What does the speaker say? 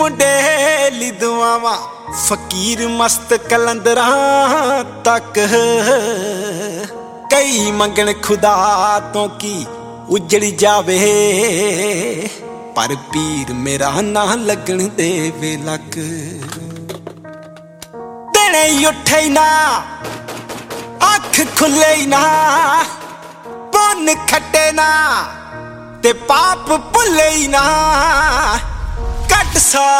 Daily दुआवां फकीर मस्त कलंदरां तक कई मंगण खुदा तो की उजड़ जावे पर पीर मेरा ना लगन देवे लक। दिने उठे ना अख खुले ना पुन खटे ना ते पाप भुले ना कट सा